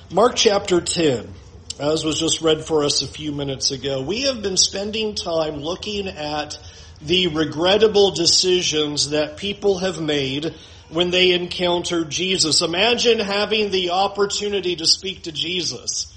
Mark chapter 10, as was just read for us a few minutes ago, we have been spending time looking at the regrettable decisions that people have made when they encounter Jesus. Imagine having the opportunity to speak to Jesus.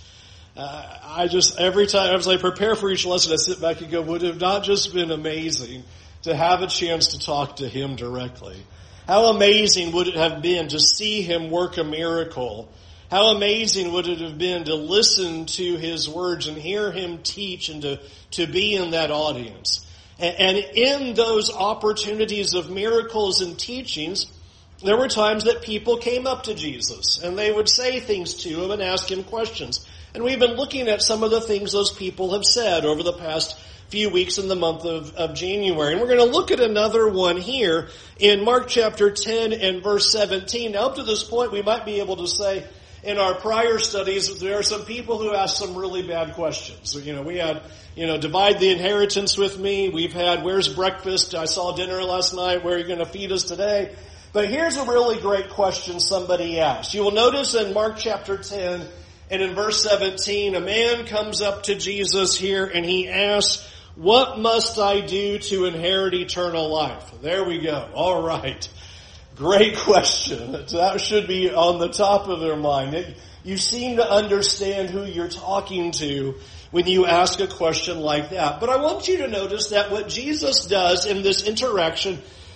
Every time as I prepare for each lesson, I sit back and go, would it have not just been amazing to have a chance to talk to him directly? How amazing would it have been to see him work a miracle? How amazing would it have been to listen to his words and hear him teach and to be in that audience? And in those opportunities of miracles and teachings, there were times that people came up to Jesus and they would say things to him and ask him questions. And we've been looking at some of the things those people have said over the past few weeks in the month of January. And we're going to look at another one here in Mark chapter 10 and verse 17. Now, up to this point, we might be able to say, in our prior studies, there are some people who ask some really bad questions. We had, divide the inheritance with me. We've had, where's breakfast? I saw dinner last night. Where are you going to feed us today? But here's a really great question somebody asked. You will notice in Mark chapter 10 and in verse 17, a man comes up to Jesus here and he asks, what must I do to inherit eternal life? There we go. All right. Great question. That should be on the top of their mind. You seem to understand who you're talking to when you ask a question like that. But I want you to notice that what Jesus does in this interaction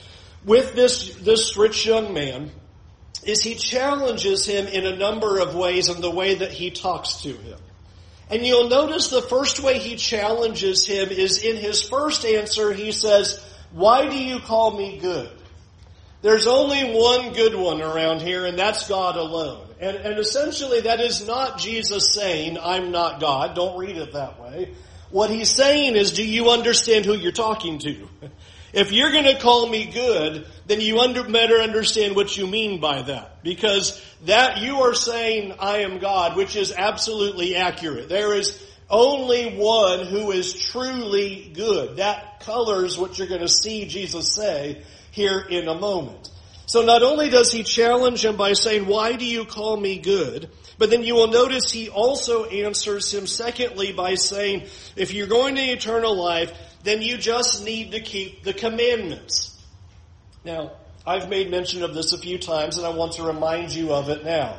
with this rich young man is he challenges him in a number of ways in the way that he talks to him. And you'll notice the first way he challenges him is in his first answer, he says, why do you call me good? There's only one good one around here, and that's God alone. And essentially that is not Jesus saying, I'm not God. Don't read it that way. What he's saying is, do you understand who you're talking to? If you're going to call me good, then you better understand what you mean by that. Because that you are saying, I am God, which is absolutely accurate. There is only one who is truly good. That colors what you're going to see Jesus say here in a moment. So not only does he challenge him by saying, why do you call me good? But then you will notice he also answers him secondly by saying, if you're going to eternal life, then you just need to keep the commandments. Now, I've made mention of this a few times and I want to remind you of it now.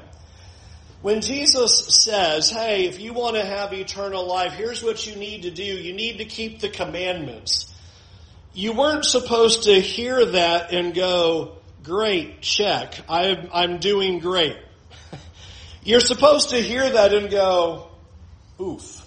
When Jesus says, hey, if you want to have eternal life, here's what you need to do. You need to keep the commandments. You weren't supposed to hear that and go, great, check, I'm doing great. You're supposed to hear that and go, oof.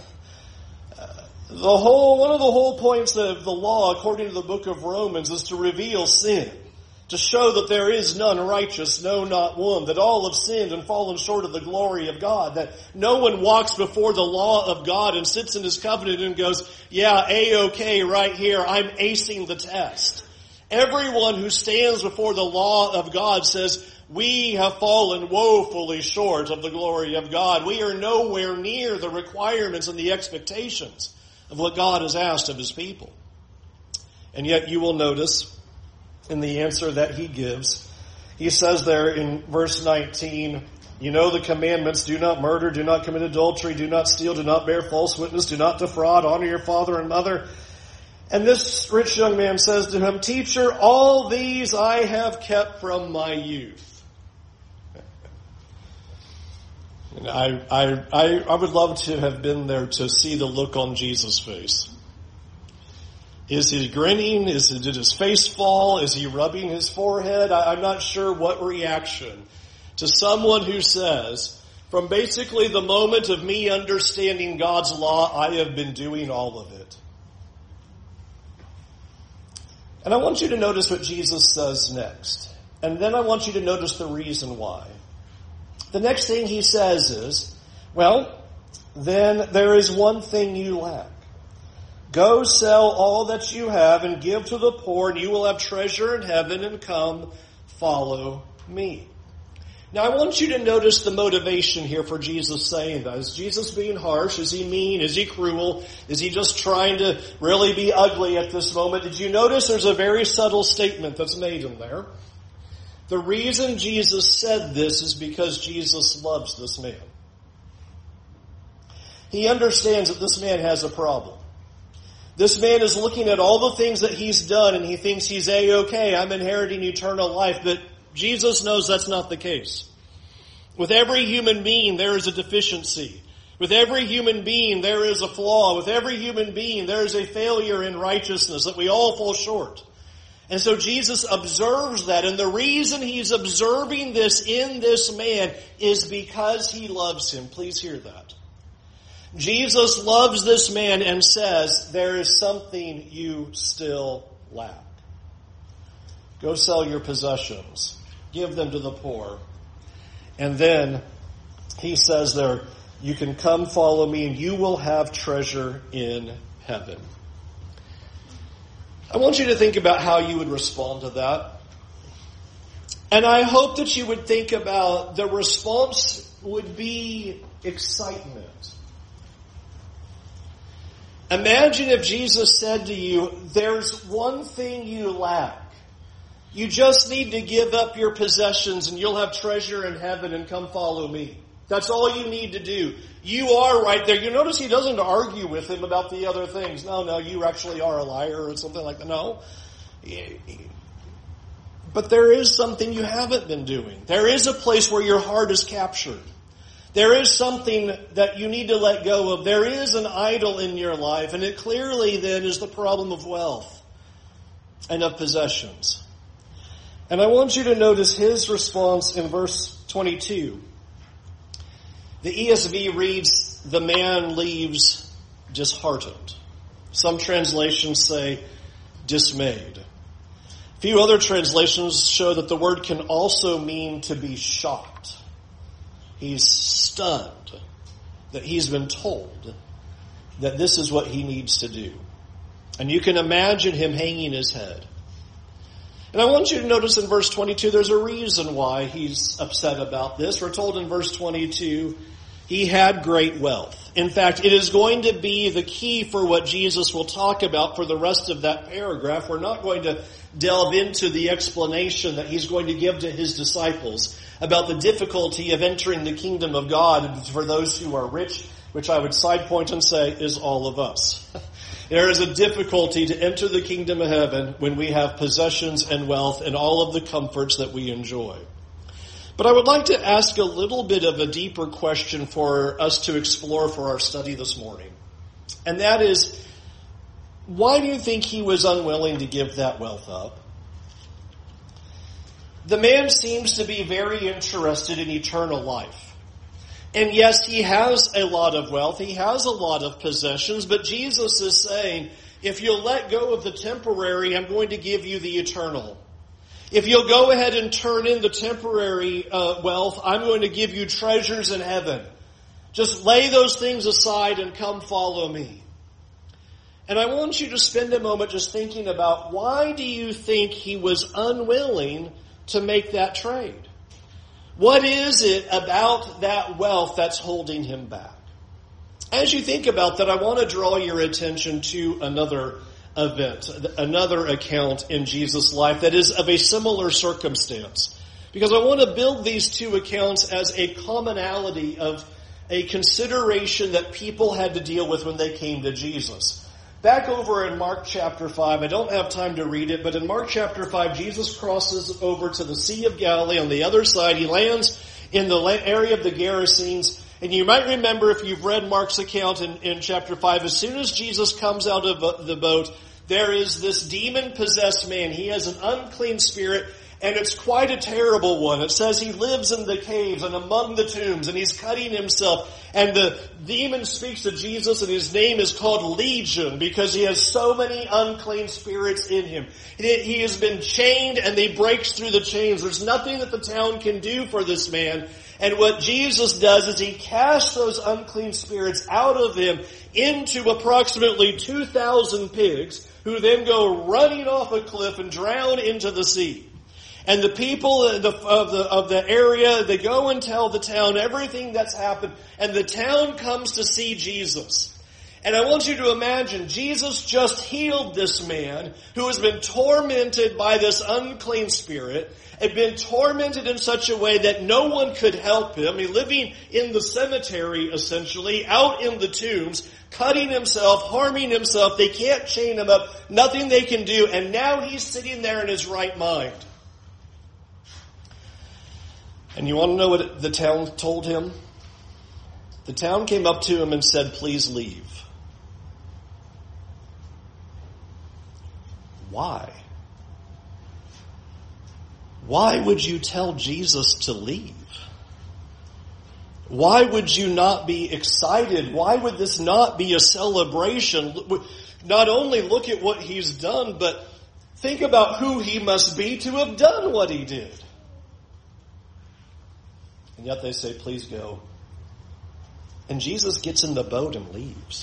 One of the whole points of the law, according to the book of Romans, is to reveal sin. To show that there is none righteous, no, not one. That all have sinned and fallen short of the glory of God. That no one walks before the law of God and sits in his covenant and goes, yeah, A-OK right here, I'm acing the test. Everyone who stands before the law of God says, we have fallen woefully short of the glory of God. We are nowhere near the requirements and the expectations of what God has asked of his people. And yet you will notice in the answer that he gives, he says there in verse 19, you know the commandments, do not murder, do not commit adultery, do not steal, do not bear false witness, do not defraud, honor your father and mother. And this rich young man says to him, teacher, all these I have kept from my youth. And I would love to have been there to see the look on Jesus' face. Is he grinning? Did his face fall? Is he rubbing his forehead? I'm not sure what reaction to someone who says, from basically the moment of me understanding God's law, I have been doing all of it. And I want you to notice what Jesus says next. And then I want you to notice the reason why. The next thing he says is, well, then there is one thing you lack. Go sell all that you have and give to the poor, and you will have treasure in heaven, and come, follow me. Now I want you to notice the motivation here for Jesus saying that. Is Jesus being harsh? Is he mean? Is he cruel? Is he just trying to really be ugly at this moment? Did you notice there's a very subtle statement that's made in there? The reason Jesus said this is because Jesus loves this man. he understands that this man has a problem. This man is looking at all the things that he's done and he thinks he's A-okay, I'm inheriting eternal life, but Jesus knows that's not the case. With every human being, there is a deficiency. With every human being, there is a flaw. With every human being, there is a failure in righteousness, that we all fall short. And so Jesus observes that, and the reason he's observing this in this man is because he loves him. Please hear that. Jesus loves this man and says, there is something you still lack. Go sell your possessions. Give them to the poor. And then he says there, you can come follow me and you will have treasure in heaven. I want you to think about how you would respond to that. And I hope that you would think about the response would be excitement. Imagine if Jesus said to you, there's one thing you lack. You just need to give up your possessions and you'll have treasure in heaven and come follow me. That's all you need to do. You are right there. You notice he doesn't argue with him about the other things. No, you actually are a liar or something like that. No. But there is something you haven't been doing. There is a place where your heart is captured. There is something that you need to let go of. There is an idol in your life, and it clearly then is the problem of wealth and of possessions. And I want you to notice his response in verse 22. The ESV reads, the man leaves disheartened. Some translations say dismayed. A few other translations show that the word can also mean to be shocked. He's stunned that he's been told that this is what he needs to do. And you can imagine him hanging his head. And I want you to notice in verse 22, there's a reason why he's upset about this. We're told in verse 22, he had great wealth. In fact, it is going to be the key for what Jesus will talk about for the rest of that paragraph. We're not going to delve into the explanation that he's going to give to his disciples about the difficulty of entering the kingdom of God for those who are rich, which I would side point and say is all of us. There is a difficulty to enter the kingdom of heaven when we have possessions and wealth and all of the comforts that we enjoy. But I would like to ask a little bit of a deeper question for us to explore for our study this morning. And that is, why do you think he was unwilling to give that wealth up? The man seems to be very interested in eternal life. And yes, he has a lot of wealth, he has a lot of possessions, but Jesus is saying, if you'll let go of the temporary, I'm going to give you the eternal. If you'll go ahead and turn in the temporary wealth, I'm going to give you treasures in heaven. Just lay those things aside and come follow me. And I want you to spend a moment just thinking about, why do you think he was unwilling to make that trade? What is it about that wealth that's holding him back? As you think about that, I want to draw your attention to another event, another account in Jesus' life that is of a similar circumstance. Because I want to build these two accounts as a commonality of a consideration that people had to deal with when they came to Jesus. Back over in Mark chapter 5, I don't have time to read it, but in Mark chapter 5, Jesus crosses over to the Sea of Galilee on the other side. He lands in the area of the Gerasenes. And you might remember, if you've read Mark's account in chapter 5, as soon as Jesus comes out of the boat, there is this demon-possessed man. He has an unclean spirit, and it's quite a terrible one. It says he lives in the caves and among the tombs, and he's cutting himself. And the demon speaks to Jesus, and his name is called Legion, because he has so many unclean spirits in him. He has been chained, and he breaks through the chains. There's nothing that the town can do for this man. And what Jesus does is he casts those unclean spirits out of him into approximately 2,000 pigs, who then go running off a cliff and drown into the sea. And the people of the area, they go and tell the town everything that's happened. And the town comes to see Jesus. And I want you to imagine Jesus just healed this man who has been tormented by this unclean spirit, had been tormented in such a way that no one could help him. Living in the cemetery, essentially, out in the tombs, cutting himself, harming himself. They can't chain him up. Nothing they can do. And now he's sitting there in his right mind. And you want to know what the town told him? The town came up to him and said, "Please leave." Why? Why would you tell Jesus to leave? Why would you not be excited? Why would this not be a celebration? Not only look at what he's done, but think about who he must be to have done what he did. And yet they say, "Please go." And Jesus gets in the boat and leaves.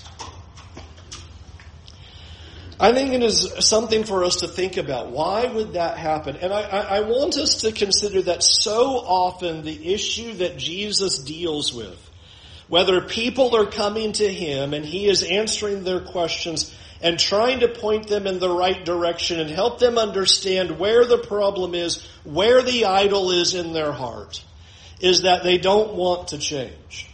I think it is something for us to think about. Why would that happen? And I want us to consider that so often the issue that Jesus deals with, whether people are coming to him and he is answering their questions and trying to point them in the right direction and help them understand where the problem is, where the idol is in their heart, is that they don't want to change.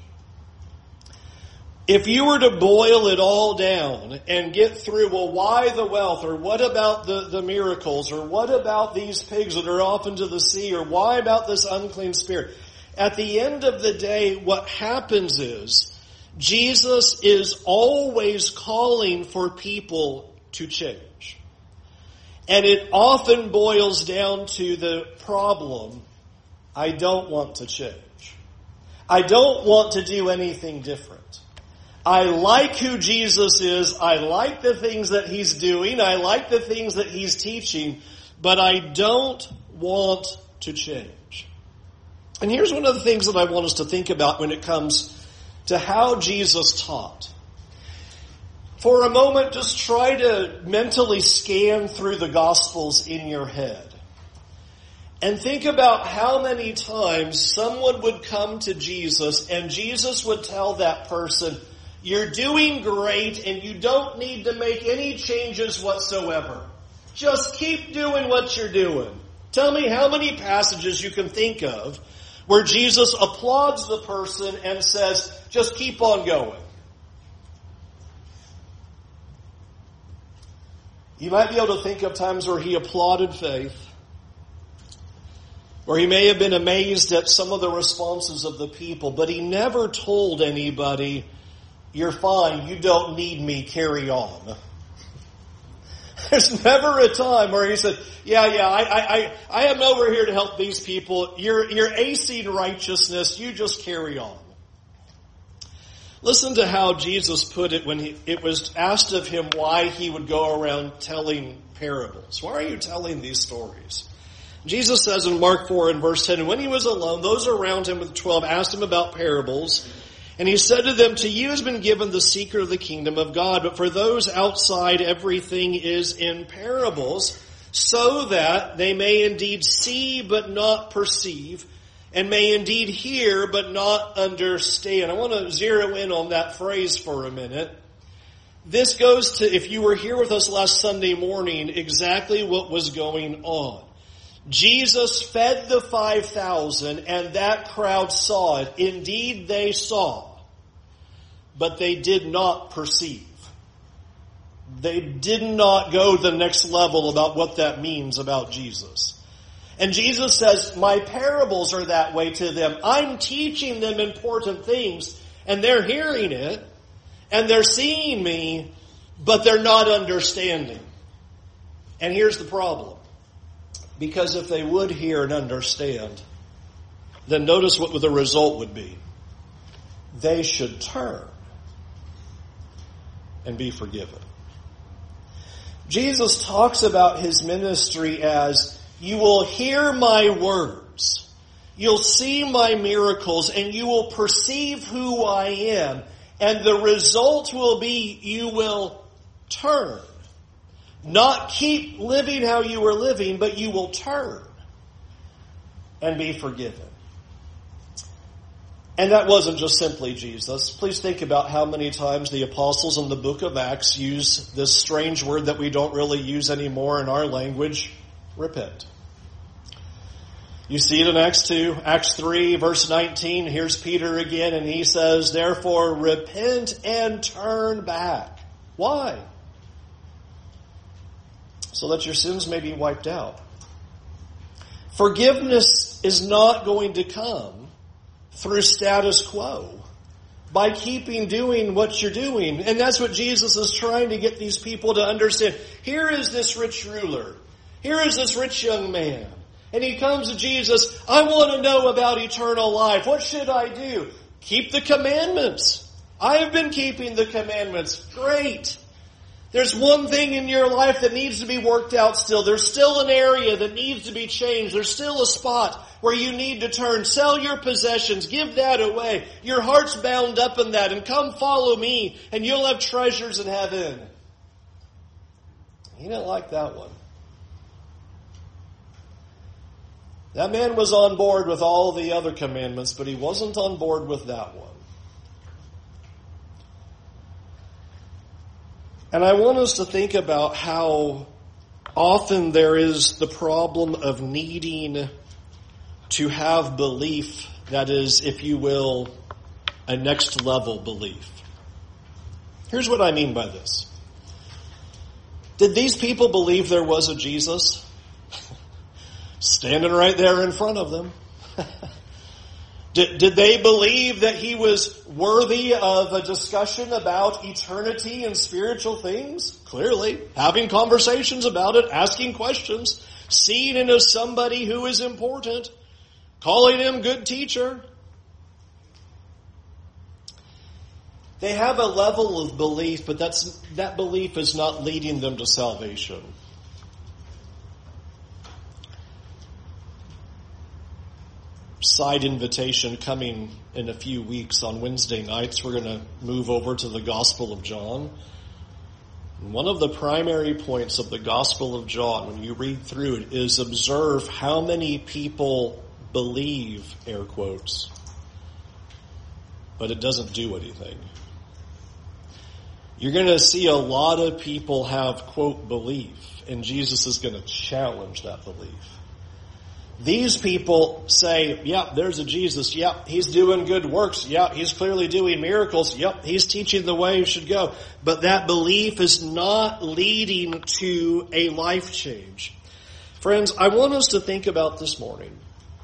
If you were to boil it all down and get through, well, why the wealth? Or what about the miracles? Or what about these pigs that are off into the sea? Or why about this unclean spirit? At the end of the day, what happens is Jesus is always calling for people to change. And it often boils down to the problem, I don't want to change. I don't want to do anything different. I like who Jesus is. I like the things that he's doing. I like the things that he's teaching. But I don't want to change. And here's one of the things that I want us to think about when it comes to how Jesus taught. For a moment, just try to mentally scan through the Gospels in your head. And think about how many times someone would come to Jesus and Jesus would tell that person, "You're doing great and you don't need to make any changes whatsoever. Just keep doing what you're doing." Tell me how many passages you can think of where Jesus applauds the person and says, "Just keep on going." You might be able to think of times where he applauded faith, or he may have been amazed at some of the responses of the people, but he never told anybody, "You're fine, you don't need me, carry on." There's never a time where he said, I am over here to help these people. You're acing righteousness, you just carry on. Listen to how Jesus put it when it was asked of him why he would go around telling parables. Why are you telling these stories? Jesus says in Mark 4 and verse 10, "And when he was alone, those around him with the 12 asked him about parables. And he said to them, 'To you has been given the secret of the kingdom of God, but for those outside everything is in parables, so that they may indeed see but not perceive, and may indeed hear but not understand.'" I want to zero in on that phrase for a minute. This goes to, if you were here with us last Sunday morning, exactly what was going on. Jesus fed the 5,000 and that crowd saw it. Indeed, they saw, but they did not perceive. They did not go the next level about what that means about Jesus. And Jesus says, my parables are that way to them. I'm teaching them important things, and they're hearing it, and they're seeing me, but they're not understanding. And here's the problem. Because if they would hear and understand, then notice what the result would be. They should turn and be forgiven. Jesus talks about his ministry as, you will hear my words, you'll see my miracles, and you will perceive who I am. And the result will be you will turn. Not keep living how you were living, but you will turn and be forgiven. And that wasn't just simply Jesus. Please think about how many times the apostles in the book of Acts use this strange word that we don't really use anymore in our language, repent. You see it in Acts 2, Acts 3, verse 19. Here's Peter again, and he says, therefore repent and turn back. Why? So that your sins may be wiped out. Forgiveness is not going to come through status quo, by keeping doing what you're doing. And that's what Jesus is trying to get these people to understand. Here is this rich ruler. Here is this rich young man. And he comes to Jesus, I want to know about eternal life. What should I do? Keep the commandments. I have been keeping the commandments. Great. There's one thing in your life that needs to be worked out still. There's still an area that needs to be changed. There's still a spot where you need to turn. Sell your possessions. Give that away. Your heart's bound up in that. And come follow me, and you'll have treasures in heaven. He didn't like that one. That man was on board with all the other commandments, but he wasn't on board with that one. And I want us to think about how often there is the problem of needing to have belief that is, if you will, a next level belief. Here's what I mean by this. Did these people believe there was a Jesus? Standing right there in front of them. Did they believe that he was worthy of a discussion about eternity and spiritual things? Clearly. Having conversations about it, asking questions, seeing him as somebody who is important, calling him good teacher. They have a level of belief, but that belief is not leading them to salvation. Side invitation coming in a few weeks on Wednesday nights. We're going to move over to the Gospel of John. And one of the primary points of the Gospel of John, when you read through it, is observe how many people believe, air quotes, but it doesn't do anything. You're going to see a lot of people have, quote, belief, and Jesus is going to challenge that belief. These people say, yep, there's a Jesus. Yep, he's doing good works. Yep, he's clearly doing miracles. Yep, he's teaching the way you should go. But that belief is not leading to a life change. Friends, I want us to think about this morning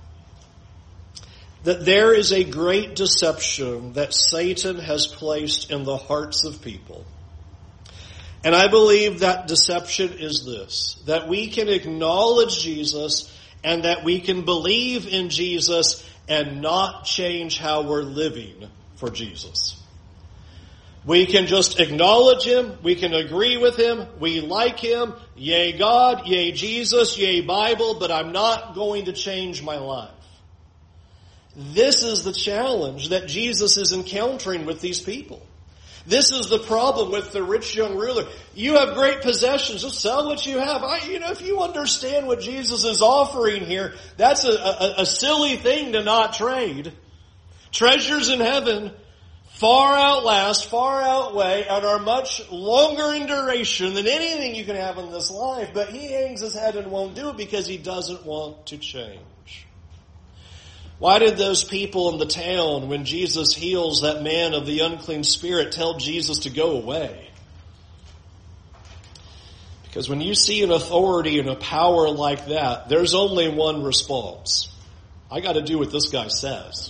that there is a great deception that Satan has placed in the hearts of people. And I believe that deception is this, that we can acknowledge Jesus and that we can believe in Jesus and not change how we're living for Jesus. We can just acknowledge him. We can agree with him. We like him. Yea God, yea Jesus, yea Bible, but I'm not going to change my life. This is the challenge that Jesus is encountering with these people. This is the problem with the rich young ruler. You have great possessions. Just sell what you have. If you understand what Jesus is offering here, that's a silly thing to not trade. Treasures in heaven far outlast, far outweigh, and are much longer in duration than anything you can have in this life. But he hangs his head and won't do it because he doesn't want to change. Why did those people in the town, when Jesus heals that man of the unclean spirit, tell Jesus to go away? Because when you see an authority and a power like that, there's only one response. I got to do what this guy says.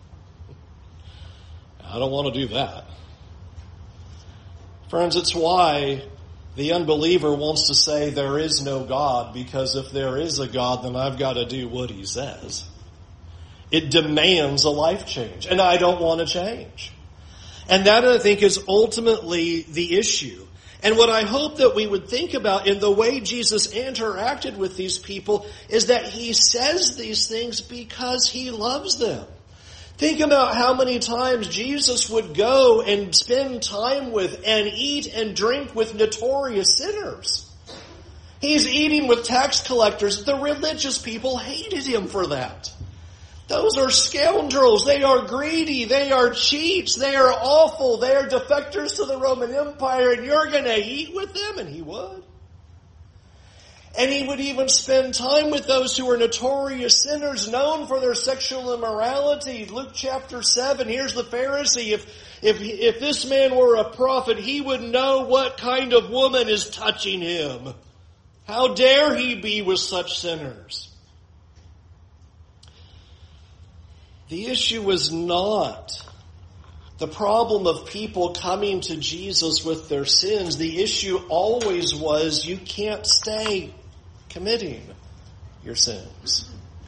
I don't want to do that. Friends, it's why the unbeliever wants to say there is no God, because if there is a God, then I've got to do what he says. It demands a life change, and I don't want to change. And that, I think, is ultimately the issue. And what I hope that we would think about in the way Jesus interacted with these people is that he says these things because he loves them. Think about how many times Jesus would go and spend time with and eat and drink with notorious sinners. He's eating with tax collectors. The religious people hated him for that. Those are scoundrels. They are greedy. They are cheats. They are awful. They are defectors to the Roman Empire, and you're going to eat with them? And he would. And he would even spend time with those who were notorious sinners, known for their sexual immorality. Luke chapter 7, here's the Pharisee. If this man were a prophet, he would know what kind of woman is touching him. How dare he be with such sinners? The issue was not the problem of people coming to Jesus with their sins. The issue always was you can't stay committing your sins.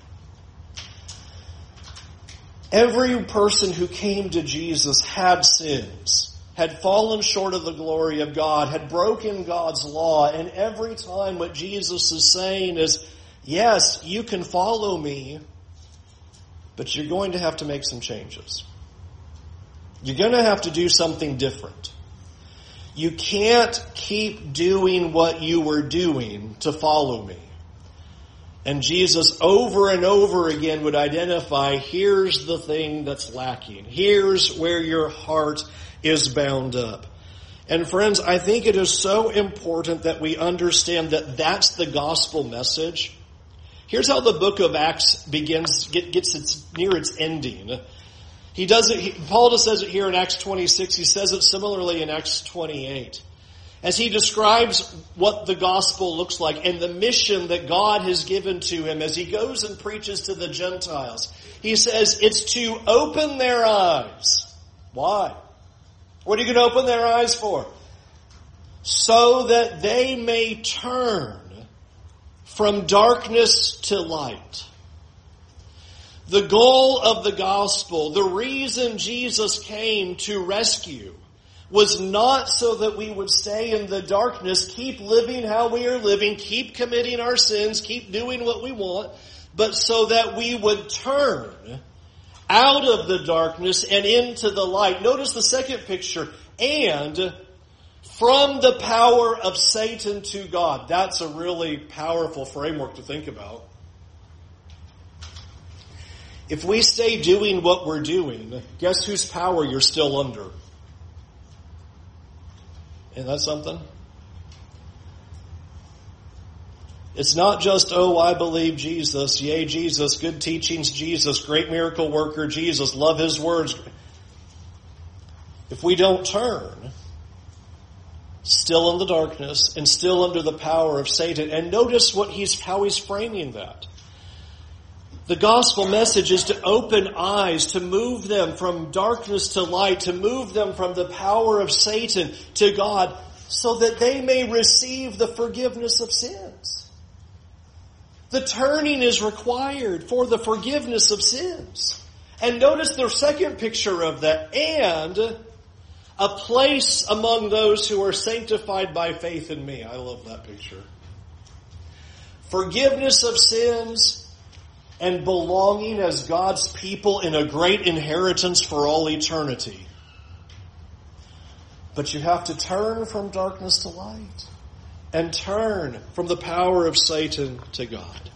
Every person who came to Jesus had sins, had fallen short of the glory of God, had broken God's law, and every time what Jesus is saying is, yes, you can follow me, but you're going to have to make some changes. You're going to have to do something different. You can't keep doing what you were doing to follow me. And Jesus over and over again would identify, here's the thing that's lacking. Here's where your heart is bound up. And friends, I think it is so important that we understand that that's the gospel message. Here's how the book of Acts gets near its ending. Paul just says it here in Acts 26. He says it similarly in Acts 28. As he describes what the gospel looks like and the mission that God has given to him as he goes and preaches to the Gentiles, he says it's to open their eyes. Why? What are you going to open their eyes for? So that they may turn from darkness to light. The goal of the gospel, the reason Jesus came to rescue, was not so that we would stay in the darkness, keep living how we are living, keep committing our sins, keep doing what we want, but so that we would turn out of the darkness and into the light. Notice the second picture, and from the power of Satan to God. That's a really powerful framework to think about. If we stay doing what we're doing, guess whose power you're still under? Isn't that something? It's not just, oh, I believe Jesus, yay Jesus, good teachings Jesus, great miracle worker Jesus, love his words. If we don't turn, still in the darkness and still under the power of Satan, and notice how he's framing that. The gospel message is to open eyes, to move them from darkness to light, to move them from the power of Satan to God, so that they may receive the forgiveness of sins. The turning is required for the forgiveness of sins. And notice the second picture of that, and a place among those who are sanctified by faith in me. I love that picture. Forgiveness of sins and belonging as God's people in a great inheritance for all eternity. But you have to turn from darkness to light and turn from the power of Satan to God.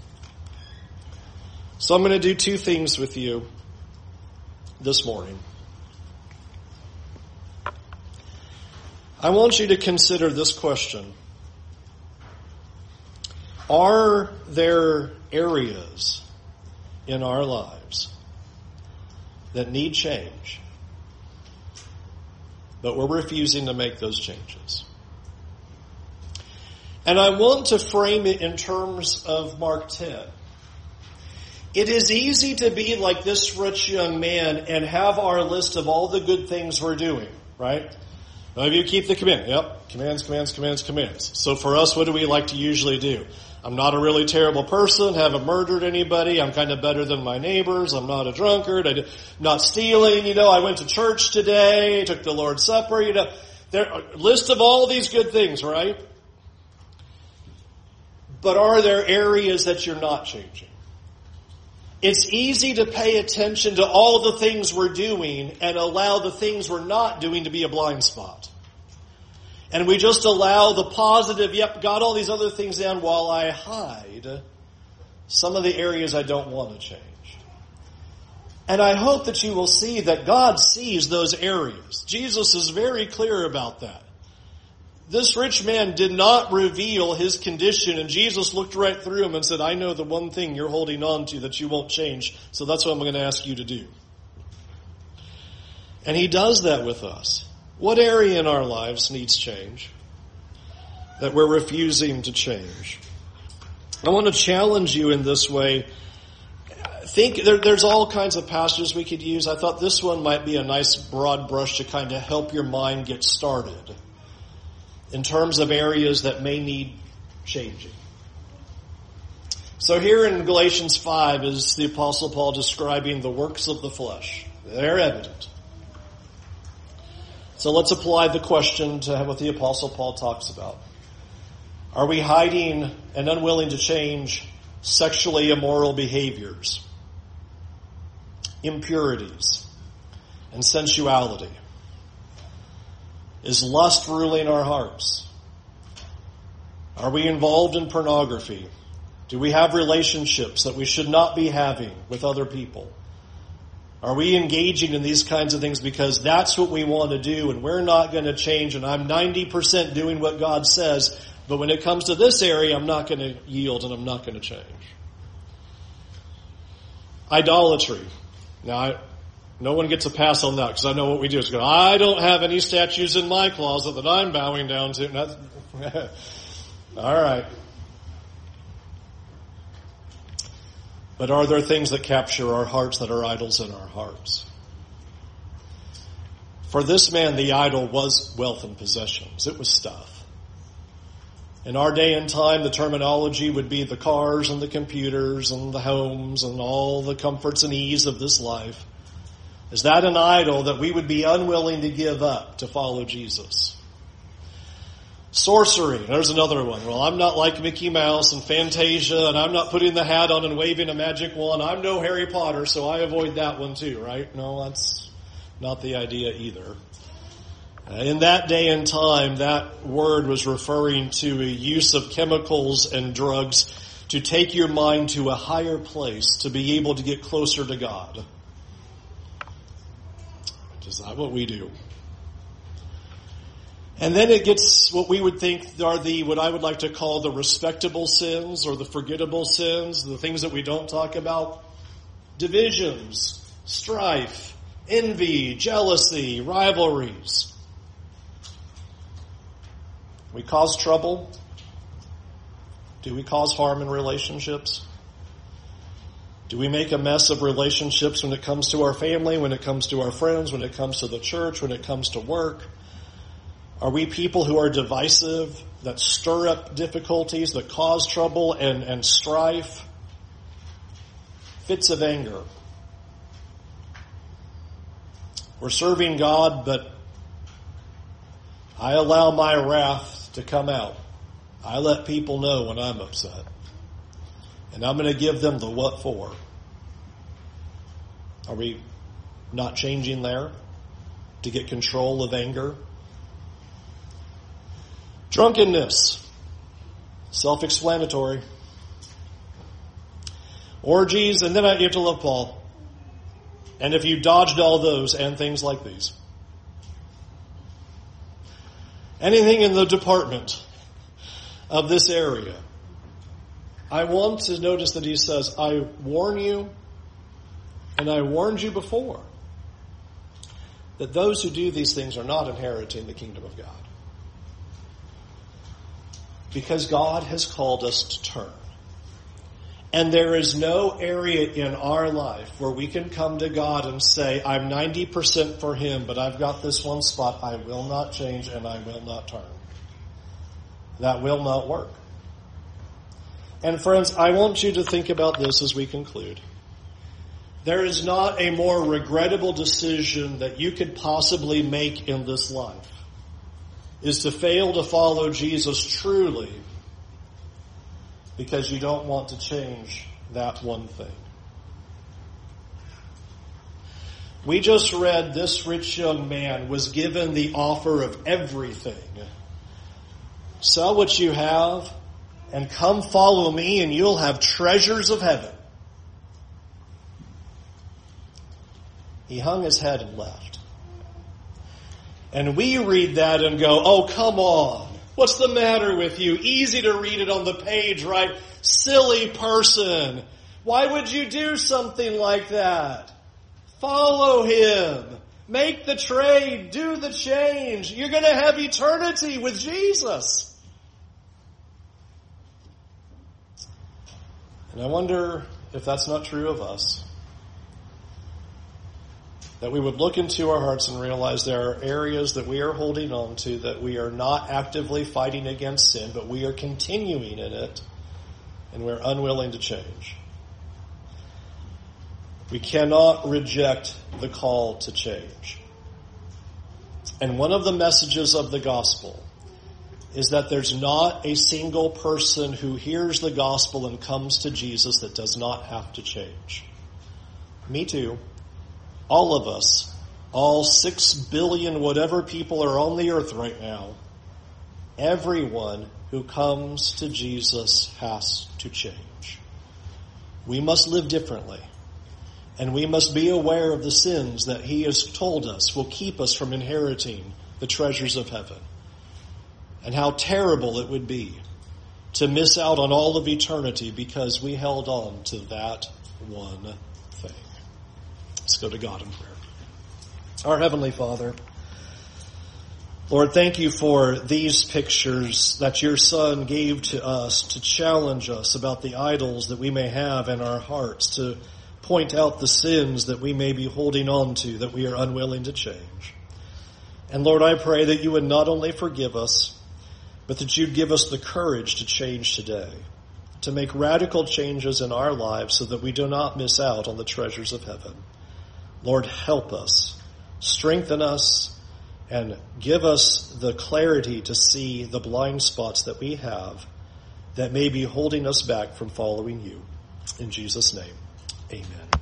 So I'm going to do two things with you this morning. I want you to consider this question. Are there areas in our lives that need change, but we're refusing to make those changes? And I want to frame it in terms of Mark 10. It is easy to be like this rich young man and have our list of all the good things we're doing, right? None of you keep the command. Yep, commands. So for us, what do we like to usually do? I'm not a really terrible person, haven't murdered anybody, I'm kind of better than my neighbors, I'm not a drunkard, I'm not stealing, I went to church today, took the Lord's Supper, there are a list of all these good things, right? But are there areas that you're not changing? It's easy to pay attention to all the things we're doing and allow the things we're not doing to be a blind spot. And we just allow the positive, got all these other things down while I hide some of the areas I don't want to change. And I hope that you will see that God sees those areas. Jesus is very clear about that. This rich man did not reveal his condition, and Jesus looked right through him and said, I know the one thing you're holding on to that you won't change, so that's what I'm going to ask you to do. And he does that with us. What area in our lives needs change that we're refusing to change? I want to challenge you in this way. There's all kinds of passages we could use. I thought this one might be a nice broad brush to kind of help your mind get started in terms of areas that may need changing. So here in Galatians 5 is the Apostle Paul describing the works of the flesh. They're evident. So let's apply the question to what the Apostle Paul talks about. Are we hiding and unwilling to change sexually immoral behaviors, impurities, and sensuality? Is lust ruling our hearts? Are we involved in pornography? Do we have relationships that we should not be having with other people? Are we engaging in these kinds of things because that's what we want to do and we're not going to change, and I'm 90% doing what God says, but when it comes to this area, I'm not going to yield and I'm not going to change? Idolatry. Now, no one gets a pass on that because I know what we do is go, I don't have any statues in my closet that I'm bowing down to. All right. But are there things that capture our hearts that are idols in our hearts? For this man, the idol was wealth and possessions. It was stuff. In our day and time, the terminology would be the cars and the computers and the homes and all the comforts and ease of this life. Is that an idol that we would be unwilling to give up to follow Jesus? Sorcery. There's another one. Well, I'm not like Mickey Mouse and Fantasia, and I'm not putting the hat on and waving a magic wand. I'm no Harry Potter, so I avoid that one too, right? No, that's not the idea either. In that day and time, that word was referring to a use of chemicals and drugs to take your mind to a higher place, to be able to get closer to God. Is that what we do? And then it gets what we would think are what I would like to call the respectable sins or the forgettable sins, the things that we don't talk about. Divisions, strife, envy, jealousy, rivalries. We cause trouble. Do we cause harm in relationships? Do we make a mess of relationships when it comes to our family, when it comes to our friends, when it comes to the church, when it comes to work? Are we people who are divisive, that stir up difficulties, that cause trouble and strife? Fits of anger. We're serving God, but I allow my wrath to come out. I let people know when I'm upset. And I'm going to give them the what for. Are we not changing there to get control of anger? Drunkenness. Self-explanatory. Orgies, and then you have to love Paul. And if you dodged all those and things like these. Anything in the department of this area. I want to notice that he says, I warn you, and I warned you before, that those who do these things are not inheriting the kingdom of God. Because God has called us to turn. And there is no area in our life where we can come to God and say, I'm 90% for Him, but I've got this one spot I will not change and I will not turn. That will not work. And friends, I want you to think about this as we conclude. There is not a more regrettable decision that you could possibly make in this life, is to fail to follow Jesus truly because you don't want to change that one thing. We just read this rich young man was given the offer of everything. Sell what you have and come follow me and you'll have treasures of heaven. He hung his head and left. And we read that and go, oh, come on. What's the matter with you? Easy to read it on the page, right? Silly person. Why would you do something like that? Follow him. Make the trade. Do the change. You're going to have eternity with Jesus. And I wonder if that's not true of us. That we would look into our hearts and realize there are areas that we are holding on to, that we are not actively fighting against sin, but we are continuing in it, and we're unwilling to change. We cannot reject the call to change. And one of the messages of the gospel is that there's not a single person who hears the gospel and comes to Jesus that does not have to change. Me too. All of us, all 6 billion whatever people are on the earth right now, everyone who comes to Jesus has to change. We must live differently. And we must be aware of the sins that he has told us will keep us from inheriting the treasures of heaven. And how terrible it would be to miss out on all of eternity because we held on to that one thing. Let's go to God in prayer. Our Heavenly Father, Lord, thank you for these pictures that your Son gave to us to challenge us about the idols that we may have in our hearts, to point out the sins that we may be holding on to, that we are unwilling to change. And Lord, I pray that you would not only forgive us, but that you'd give us the courage to change today, to make radical changes in our lives so that we do not miss out on the treasures of heaven. Lord, help us, strengthen us, and give us the clarity to see the blind spots that we have that may be holding us back from following you. In Jesus' name. Amen.